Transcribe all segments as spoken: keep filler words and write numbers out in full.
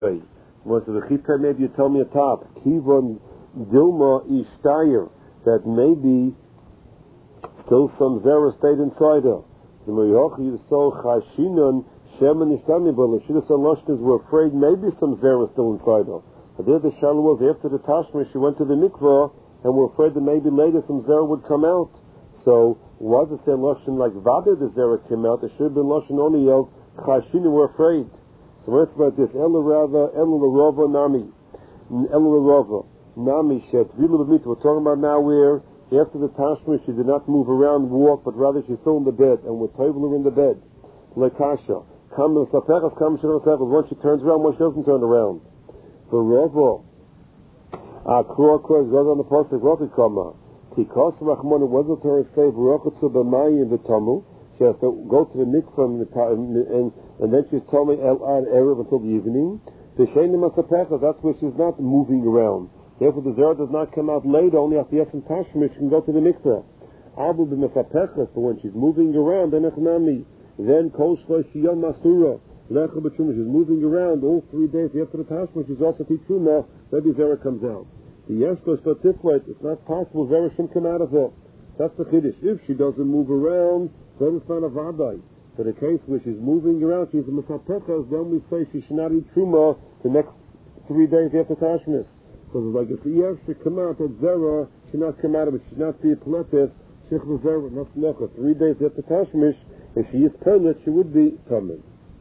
Most of the chipah, maybe you tell me a top. Kivon Dilma Ishtayer, that maybe still some zera stayed inside her. The Moyochi so Chashinon Shemin Ishtamibal, the Shidduch and Lashnas were afraid maybe some zera still inside her. But there the Shalom was after the Tashmish, she went to the mikvah and were afraid that maybe later some zera would come out. So was it saying Lashon like Vada the zera came out? It should have been Lashon only of Chashinon were afraid. So let's about this. Ella Rava, Ella Rava, Nami. Ella Rava, Nami Shet. We're talking about now where after the Tashmish she did not move around, walk, but rather she's still in the bed, and we're tabling in the bed. Lekasha. Once she turns around, once she doesn't turn around. For Rava, Akro goes on the post of Rotikama. Tikas Rachmon, it wasn't her escape, Rokatsu B'mayi in the Tamu. She has to go to the mikvah and, and, and then she's told me El Ad Erev until the evening. The Sheinim Masapecha, that's where she's not moving around. Therefore, the zera does not come out later, only after Yefim Tashmish she can go to the mikvah. Abu b'mesapecha, so when she's moving around, then Echnami. Then Kol Shloshiyam Masura. Lecha b'Truma, she's moving around all three days after the Tashmish, she's also Titruma, maybe zera comes out. The Yeshlo Shlotiflet, it's not possible, zera shouldn't come out of her. That's the Chiddush. If she doesn't move around, then it's not a Vadai. For the case where she's moving around, she's a Mesapecha, then we say she should not eat Truma the next three days after Tashmish. Because like if the Yev should come out, that Zera should not come out of it, should not be a Peletes, Shech Zera, not Lecha. Three days after Tashmish, if she is permanent, she would be Tamim.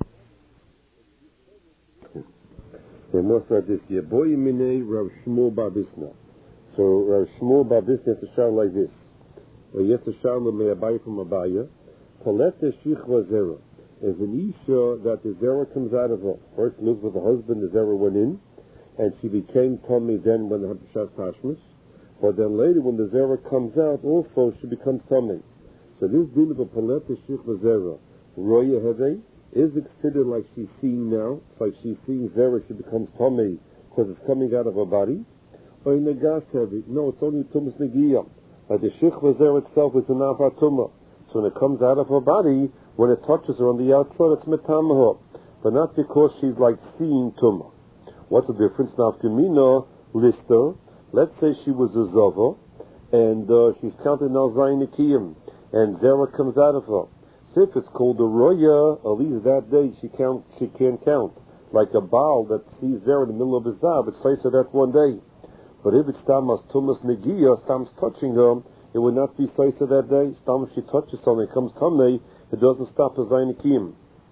They must write this here. Boy Minei Rav Shmuel Babisna. So Rav Shmuel Babisna has to shout like this. Or yes, to shout me Abaya from Abaya. Peletes Shechva Zera. As an Isha that the Zera comes out of her. First lives with the husband, the Zera went in. And she became tummy then when the Shas Tashmish. But then later when the Zera comes out, also she becomes tummy. So this din of a palet shikva Zera, Roya Heve, is considered like she's seeing now. It's like she's seeing Zera, she becomes tummy because it's coming out of her body. Or in the gas heavy, no, it's only Tumas Negiyah. Like the shikva Zera itself is an Avatuma. So when it comes out of her body, when it touches her on the outside, it's Metamaha. But not because she's like seeing Tumah. What's the difference? Now, Femina Lister, let's say she was a Zava, and uh, she's counted now Zayinikiyim, and Zera comes out of her. So if it's called a Roya, at least that day she can't, she can't count. Like a Baal that sees Zera in the middle of his Zav, it's face of that one day. But if it's Tamas Tumas Negiya, Tam's touching her, it would not be face of that day. Tam, if she touches something, it comes Tamei, it doesn't stop as Zayinikiyim.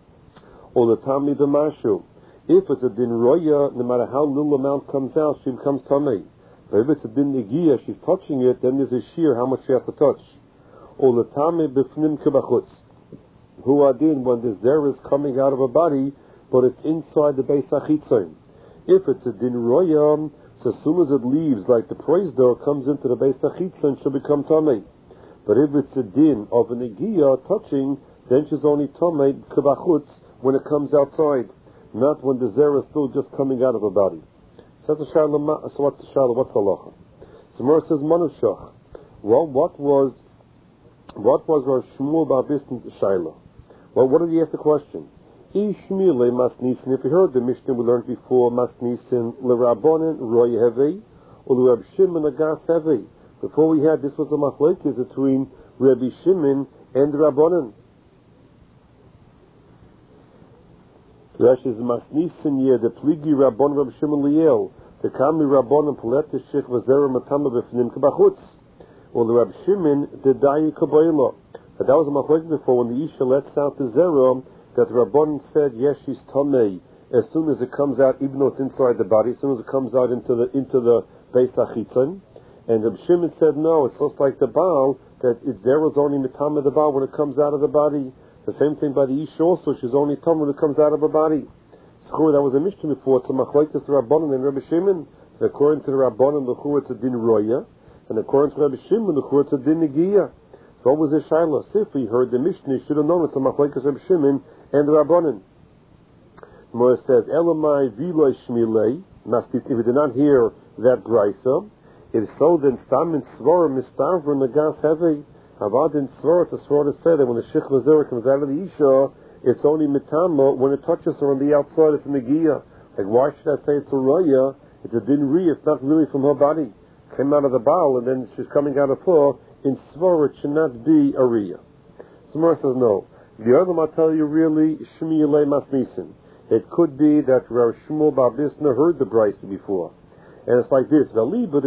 Or the Tami Damashu. If it's a din roya, no matter how little amount comes out, she becomes tamei. But if it's a din negiya, she's touching it, then there's a shear how much she has to touch. Or the tamei b'fnim kibachutz. Who are din when this zera is coming out of a body, but it's inside the beis hachitzon. If it's a din roya, so as soon as it leaves, like the praise door comes into the beis hachitzon, she'll become tamei. But if it's a din of a negiya touching, then she's only tamei kibachutz when it comes outside. Not when the zera is still just coming out of her body. So what's the shala? So what's the shala? What's the halacha? So Mer says manushach. Well, what was what was Rav Shmuel Babisn shaila? Well, what did he ask the question? Ishmile masnisin. If you heard the Mishnah we learned before, masnisin lerabonin roy hevi or Reb Shimon agas hevi. Before we had this was a machlekes between Rabbi Shimon and the Rabbonin. Rashi is masnisin ye the pligi Rabbon Reb Shimon Liel the kami Rabbon and Palet Shich Vazera Matama b'fnim k'bachutz or the Reb Shimon the dayi kabayla. But that was a machlekes before when the Isha lets out the zera that the Rabbon said yes she's tamei as soon as it comes out, even though it's inside the body, as soon as it comes out into the into the beis hachitzon. And Reb Shimon said no, it's just like the Baal that it's zera's only mitama the Baal when it comes out of the body. The same thing by the Isha also, she's only tum when it comes out of her body. So that was a Mishnah before, it's a machlekes the Rabbanan and Rabbi Shimon. According to the Rabbanan, the Chur, it's a din roya, and according to Rabbi Shimon, the Chur, it's a din negiya. So what was the Shaila? If we heard the Mishnah, he should have known it's a machlekes Rabbi Shimon and the Rabbanan. Mora says, Elamai viloi shmilei, if we did not hear that brisa, if so, then stam in svara mistavra nagas heavy. Avad in svara, it's a svara to say that when the shikva zera comes out of the isha, it's only mitama when it touches her on the outside, it's a negiya. Like, why should I say it's a roya? It's a din riyah, it's not really from her body. Came out of the bowel and then she's coming out of her. In svara, it should not be a riyah. Samar says no. The other I'll tell you really, Shmi Yelei Masnisin. It could be that Rav Shmuel Bar Bisna heard the brisa before. And it's like this. According to the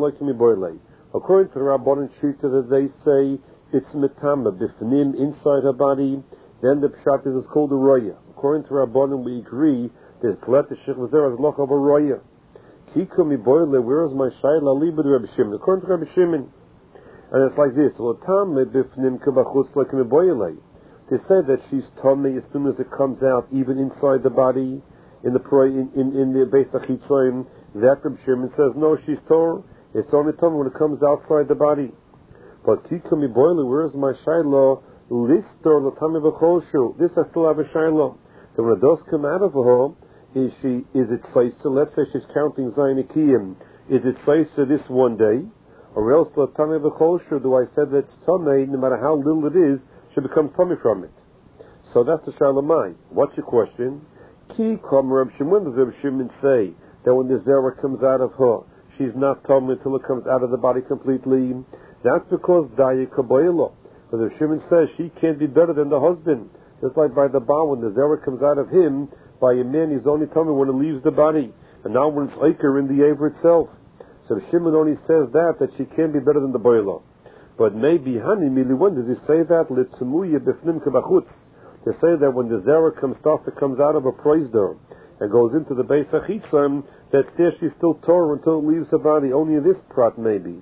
Rabbanon Shita that they say it's metama, bifnim, inside her body, then the pshat is called a roya. According to Rabbanon, we agree there's Tlet Shech V'zer as loch of a roya. Kiko mi boile, where is my shayla liba to Rabbi Shimon? According to Rabbi Shimon. And it's like this. L'tame bifnim k'bachutz like mi boile. They say that she's tummy as soon as it comes out, even inside the body, in the in in, in the base of chitzoim. That Rabbi Shimon says no, she's Torah. It's only tummy when it comes outside the body. But kiko mi boile, where is my shayla? Listor l'tame b'choshu. This I still have a shayla. That when it does come out of her, is she is it Tzaisa? Let's say she's counting Zainakiyim. Is it Tzaisa this one day? Or else l'tame b'choshu? Do I say that it's tummy, no matter how little it is, should become tummy from it? So that's the shalamai. What's your question? Ki kam Reb Shimon. Does Reb Shimon say that when the zera comes out of her, she's not tummy until it comes out of the body completely? That's because daya kabayla. But Reb Shimon says she can't be better than the husband. Just like by the bow, when the zera comes out of him, by a man he's only tummy when it leaves the body, and now when it's aker in the aver itself. So Reb Shimon only says that that she can't be better than the boila. But maybe, honey, Mili, when does he say that? L'tzumuya b'fnim k'bachutz. To say that when the zera comes, stuff that comes out of a praisder and goes into the Beis HaChitzon, that there she's still Torah until it leaves her body. Only in this prat, maybe.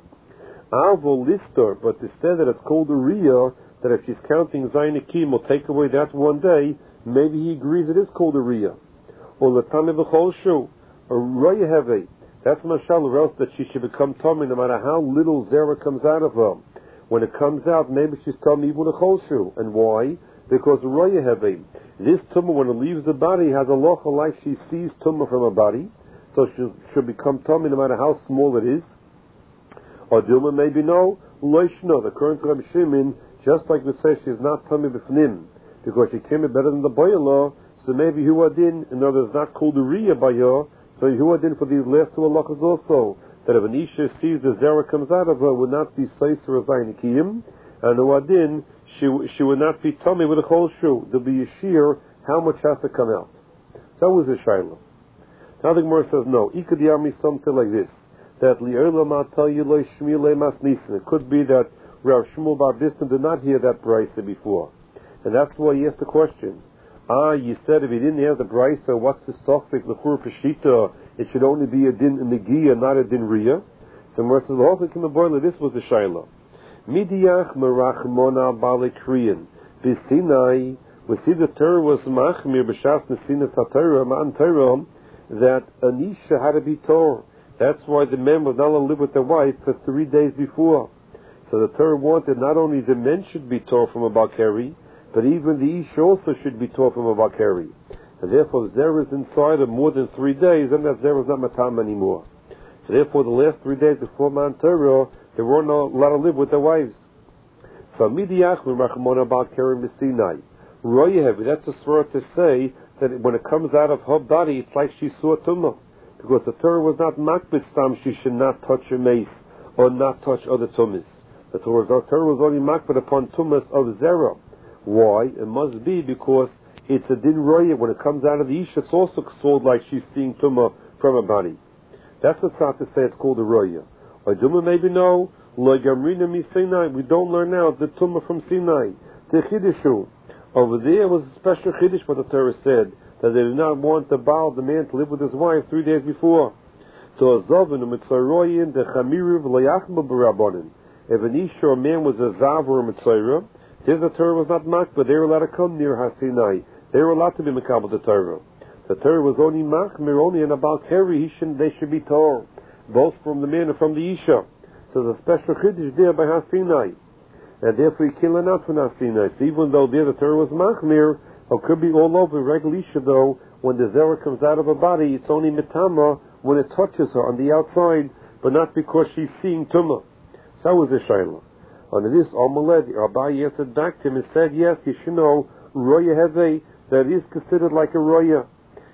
Avo lister, but to say that it's called a riyah, that if she's counting Zainakim will take away that one day, maybe he agrees it is called a riyah. Or l'tame v'choshu, a riyah heve. That's mashal, or else that she should become tummy no matter how little zera comes out of her. When it comes out, maybe she's tummy even a choshu. And why? Because roya heve. This tumor, when it leaves the body, has a locha like she sees tumor from her body, so she should become tummy no matter how small it is. Or Dilma maybe no, loishno. The current Rabbi Shimon, just like we say, she's not tummy b'fnim because she came in better than the boyala. So maybe hu adin, in other words, not called the riyah by her. So hu adin for these last two halachas also. That if an isha sees the zera comes out of her, would not be seiser or zayinikiyim, and hu adin, she she would not be tummy with a whole shoe. There'll be a shear. How much has to come out? So that was a shayla. Now the Gemara says no. Ikadiyami some say like this. That li'olam atayu lo shmilei mas nisan. It could be that Rav Shmuel Bar Bisna did not hear that brisa before, and that's why he asked the question. Ah, you said if he didn't hear the brisa, what's the sofik l'chur peshita? It should only be a din in the gia, not a din riyah. So Gemara says l'hochik in the boiler. This was the shayla. Midiach merachmona balikriyan b'sinai. We see the Torah was machmir b'shas nesinas haTorah ma'an Torah that Anisha had to be Torah. That's why the man was not allowed to live with the wife for three days before. So the Torah wanted not only the men should be Torah from a Bakeri, but even the Ish also should be Torah from a Bakeri. And therefore, if Zerah is inside of more than three days, then that Zerah is not Matam anymore. So therefore, the last three days before Mount Torah, they weren't allowed to live with their wives. So Midiach Rachmona Bakeri Messinai. Royehevi, that's a swear to say that when it comes out of her body, it's like she saw Tumah. Because the Torah was not makbid stam, she should not touch a mace or not touch other tumas. The Torah, the Torah was only makbid upon tumas of zera. Why? It must be because it's a din roya. When it comes out of the ish, it's also sold like she's seeing tumah from her body. That's what's not to say it's called a roya. Or duma maybe no. Lo gamrina mi Sinai. We don't learn now the tumah from Sinai. The chidushu. Over there was a special chiddush what the Torah said, that they did not want the Baal, the man, to live with his wife three days before. So Azovin, Mitzayroyin, the Chamiriv, Layachma Barabonin. If an Isha or a man was a Zav or a Mitzayra, his the Torah was not Mach, but they were allowed to come near Hasinai. They were allowed to be Mekabel the Torah. The Torah was only Machmir, only in about Keri, he should, they should be Torah, both from the man and from the Isha. So there's a special chiddush there by Hasinai. And therefore you kill enough for Hasinai. So even though there the Torah was Machmir, it could be all over. Regular Isha, though, when the zera comes out of her body, it's only mitama when it touches her on the outside, but not because she's seeing tumah. So that was the shayla. Under this, Amaled, Abai answered back to him and said, yes, you should know, roya heve, that is considered like a roya.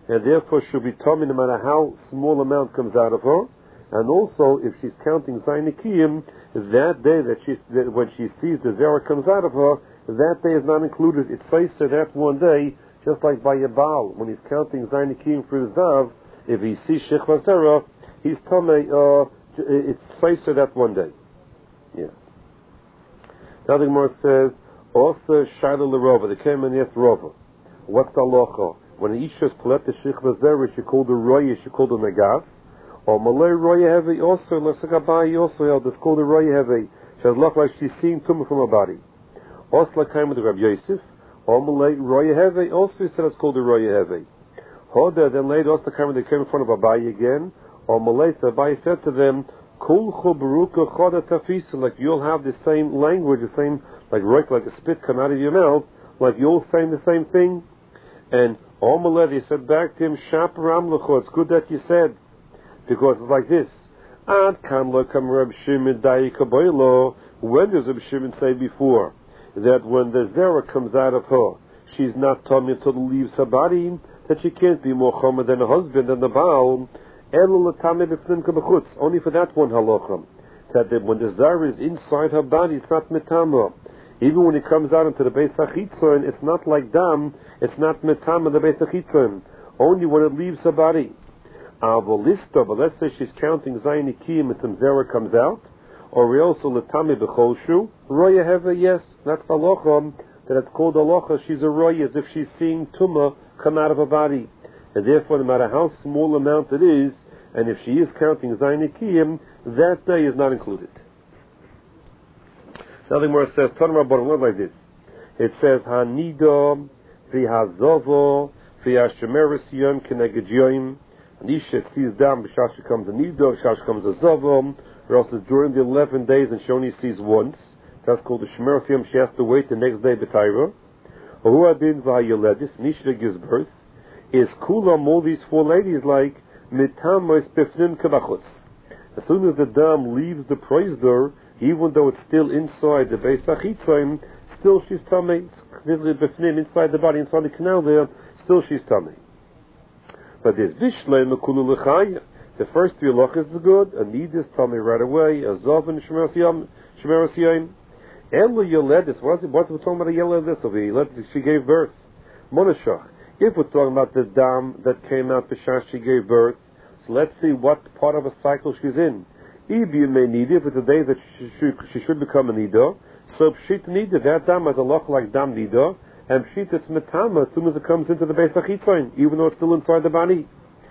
and therefore she'll be tummy no matter how small amount comes out of her. And also, if she's counting Zayin Nikiyim, that day that she, that when she sees the Zera comes out of her, that day is not included. It's faced that one day, just like by a Baal, when he's counting Zayin Nikiyim for his Dav, if he sees Shechva Zera, he's tummy, uh, it's faced that one day. Yeah. Now the Gemara says, also Shaila L'Rova, they came and asked Rova, what's the halacha? When an Isha is Palet the Shechva Zera, she called the Roya, she called the Nagas, or Malay Roya Heavy also, Lasagabai also held, it's called the Roya Heavy. She has looked like she's seeing tumah from her body. Also like came with the Rabbi Yosef, or Malay Roya Heavy also said it's called the Roya Heavy. Hoda then later also came, they came in front of Abai again, or Malay, so Abai said to them, Kulchu Baruka Choda Tafisa, like you'll have the same language, the same, like right, like a spit come out of your mouth, like you're saying the same thing. And Omaleh, he said back to him, Shap Ramlecho, it's good that you said. Because it's like this. Ad kan lo kam Reb Shimon dai kaboilo. When does Reb Shimon say before that when the zera comes out of her, she's not tummy until it leaves her body, that she can't be more chomer than a husband and the Baal. Elo l'tameh b'fnim kabachutz. Only for that one halacha. That when the zera is inside her body, it's not metama. Even when it comes out into the Beis HaChitzon, it's not like dam. It's not metama the Beis HaChitzon. Only when it leaves her body. Avolista, but let's say she's counting Zayin Nikiyim and some Zera comes out, or we also L'tami B'cholshu, Roya Heva, yes, that's the halacha, that it's called halacha, she's a Roya, as if she's seeing Tumah come out of her body. And therefore, no matter how small amount it is, and if she is counting Zayin Nikiyim, that day is not included. Nothing more says, Tanra Baruch like this. It says, Hanido, V'hazovo, V'hashemeres Yom Keneged Yom, Nisha sees down, B'shash comes a Nido, B'shash comes a Zovom, or else during the eleven days and she only sees once. That's called the Shemer Yom, she has to wait the next day, B'Taira. Or Adin V'hayoledis, Nisha gives birth, is Kulam, all these four ladies like, Mitamos B'fnim Kabachutz. As soon as the dam leaves the praise door, even though it's still inside the Beis HaChitzon, still she's tummy, inside the body, inside the canal there, still she's tummy. But there's Bishlei Mekulu L'chaya. The first three halachas is good. A need is tummy right away. A Zov and Shemeres Yom. Elo Yoledis. What's we're talking about a Yoledis over here? She gave birth. Monashach. If we're talking about the dam that came out b'shas she gave birth, so let's see what part of a cycle she's in. Ibi may need if it's a day that she should, she should become a nido. So pshit nida, that dam has a loch like dam nido. And pshit it's metama as soon as it comes into the Beis HaChitzon, even though it's still inside the body.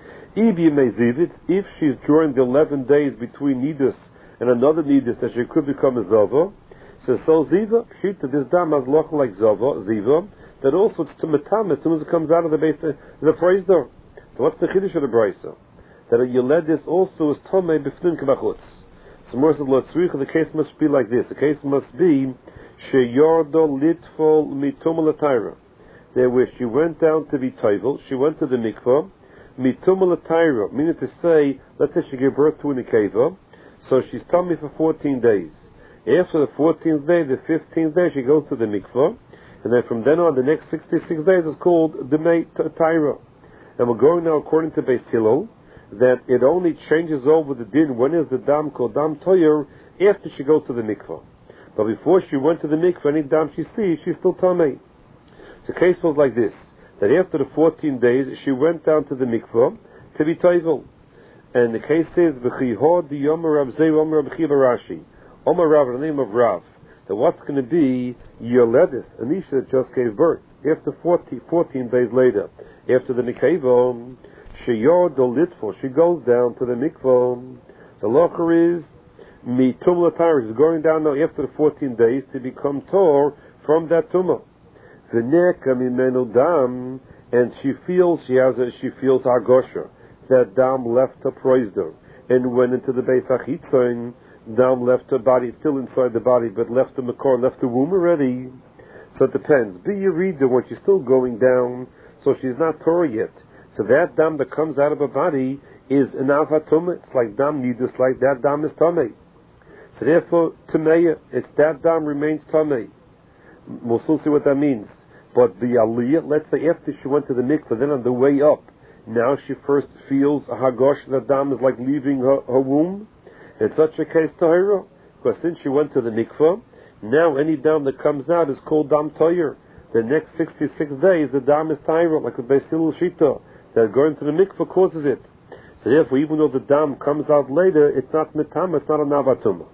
Ibi may zivit, if she's during the eleven days between nidus and another nidus that she could become a zova, so so ziva, pshit that this dam has loch like zova, ziva, that also it's to metama as soon as it comes out of the Beis the praise door. So what's the chiddush of the brisa? That a yoledis also is tomei b'fnim kabachutz. So more said L'tzricha, the case must be like this. The case must be sheyordo litfol mituma l'tayra. There where she went down to be toivel, she went to the mikvah, mituma l'tayra, meaning to say, let's say she gave birth to an ikeva, so she's tummy for fourteen days. After the fourteenth day, the fifteenth day, she goes to the mikvah, and then from then on, the next sixty-six days is called Demei Taira. And we're going now according to Beis Hillel, that it only changes over the din when is the dam called dam toyer after she goes to the mikvah. But before she went to the mikvah, any dam she sees, she's still tamei. So the case was like this, that after the fourteen days, she went down to the mikvah to be toivel. And the case says, V'chihod the yomer Rav Zei Omer Rav Chiya Rashi. Omer Rav, the name of Rav. That what's going to be Yoledis, Anisha that just gave birth. After forty, fourteen days later, after the Nikeva, Sheyod or Litfo, she goes down to the mikvah. The locher is Mitum Latar, is going down now after the fourteen days to become Tor from that tumah. V'neka mimenu dam, and she feels she has a, she feels Agosha. That dam left her proizder and went into the Beis HaChitzon. Dam left her body, still inside the body, but left the makor, left the womb already. So it depends. Be you read the when she's still going down, so she's not Torah yet. So that dam that comes out of her body is an avatumah. It's like dam nidus, like that dam is tamei. So therefore, tameya, it's that dam remains tamei. We'll still see what that means. But the aliyah, let's say after she went to the mikvah, then on the way up, Now she first feels a hagosh that dam is like leaving her, her womb. In such a case, tahira, because since she went to the mikvah, now any dam that comes out is called dam tahir. The next sixty-six days, the dam is tahira, like a Beis Hillel shita, that going to the mikvah causes it. So therefore, even though the dam comes out later, it's not mitama, it's not a navatuma.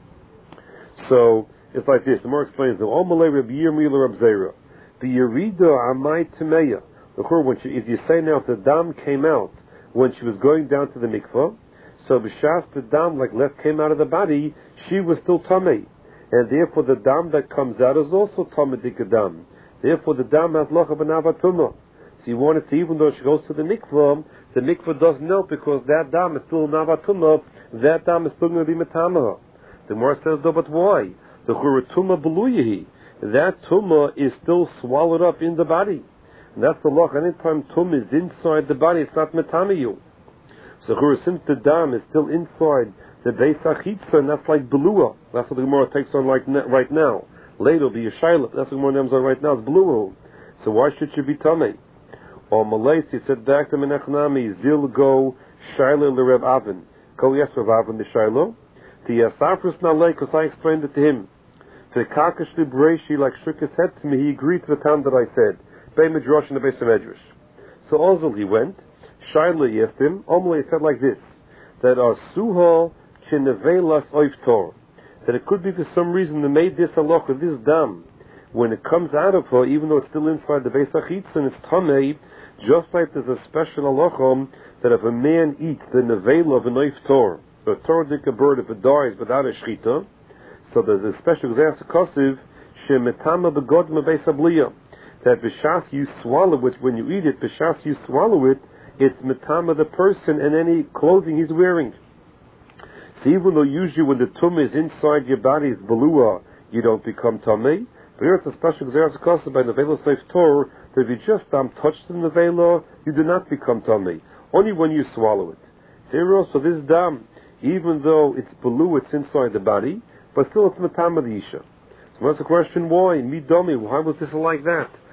So it's like this. The more explains the Omalei Reb Yirmiyah Reb Zera. The Yerida Amai Timeya. When she, if you say now if the dam came out when she was going down to the mikvah, so b'shas the dam like left came out of the body, she was still tamei, and therefore the dam that comes out is also tamei dikadam. Therefore the dam has locha b'navatuma. So you want to see, even though she goes to the mikvah, the mikvah doesn't know because that dam is still navatuma. That dam is still going to be metamaha. The Gemara says, though, but why? The churatuma beluyahi. That tumah is still swallowed up in the body. And that's the loch. Anytime tumah is inside the body, it's not metamayu. So since the dam is still inside the beis achitza, and that's like belua. That's what the Gemara takes on like ne- right now. Later, the yeshayla. That's what the Gemara names on right now. It's belua. So why should she be tamei? Or Malaysi he said back to Menachnami, Zil go shayla l'Reb Avin. Go yes Reb Avin the shayla. The Yasafris Nalei, because I explained it to him. The Kakash Libreshi, like Shukka said to me, he agreed to the time that I said. Bei Midrash and the Beis Medrash. So also he went. Shaila asked him. Omle said like this: that Asuha Chinevelas Oiftor. That it could be for some reason they made this halach with this dam. When it comes out of her, even though it's still inside the Beis Achitza and it's tamei, just like there's a special halachah that if a man eats the nevela of an oiftor, a tordik a bird if it dies without a shchita, so there's a special example kosiv shemetama begodma beis abliya, that b'shas you swallow it when you eat it, b'shas you swallow it, it's metama the person and any clothing he's wearing. So even though usually when the tum is inside your body, it's belua, you don't become tamei. But here it's a special example kosiv by nevela seif tor that if you just um, touch the nevela, you do not become tamei. Only when you swallow it. So here also this dam, even though it's blue, it's inside the body, but still it's matama the isha. So what's the question? Why? Midomi, why was this like that?